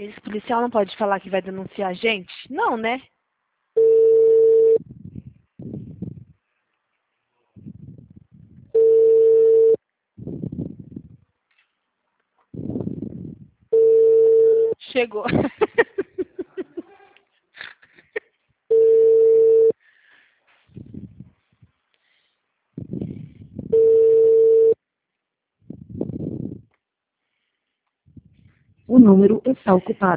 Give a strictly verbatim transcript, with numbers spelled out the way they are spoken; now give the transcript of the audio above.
Esse policial não pode falar que vai denunciar a gente? Não, né? Chegou. O número está ocupado.